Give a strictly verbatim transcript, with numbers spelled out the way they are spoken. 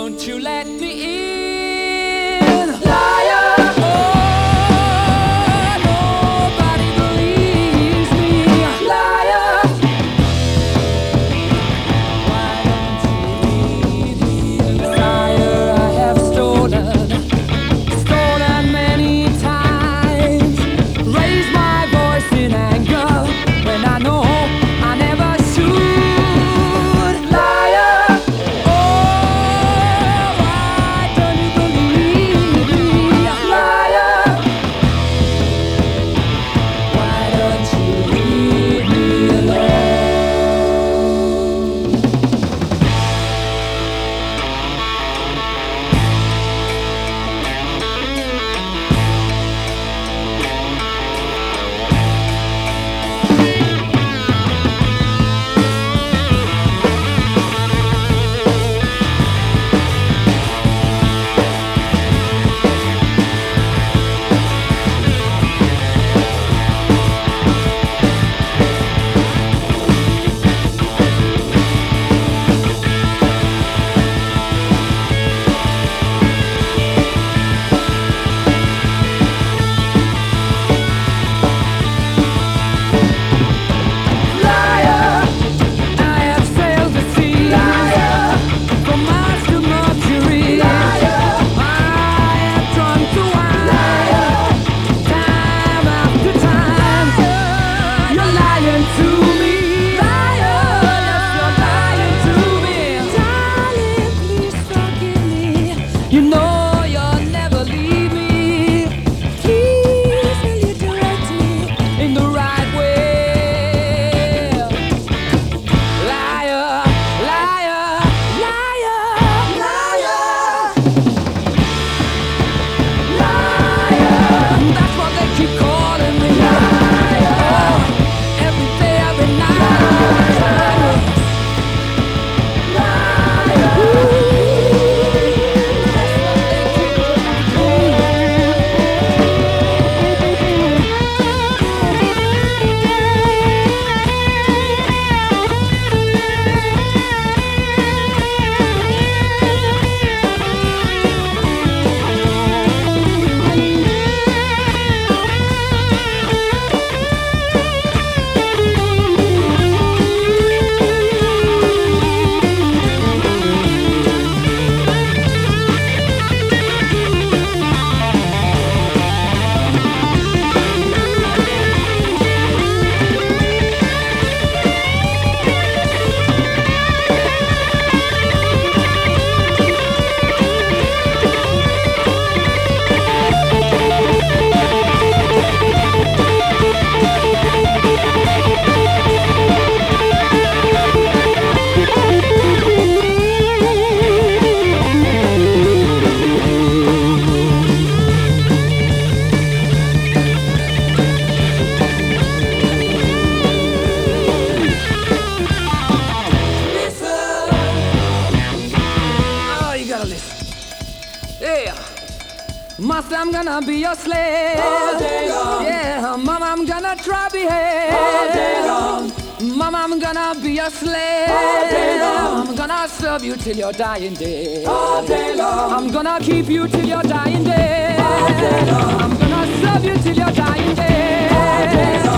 won't you let me in? Liar! Oh, nobody believes me. Liar! Why don't you leave me alone? Liar, I have stolen, stolen many times, raised my voice in anger when I know I never should. Liar! Oh, why don't you believe me? Liar! Why don't you leave me alone? You know you'll never leave me. Please, will you direct me in the right way? Liar, liar, liar, liar, liar. That's what they keep calling me. Liar. Oh, every day, every night. Liar. Ooh. Yeah, Master, I'm gonna be your slave. All day long. Yeah, Mama, I'm gonna try behave. All day long. Mama, I'm gonna be your slave. All day long. I'm gonna serve you till your dying day. All day long. I'm gonna keep you till your dying day. All day long. I'm gonna serve you till your dying day. All day long.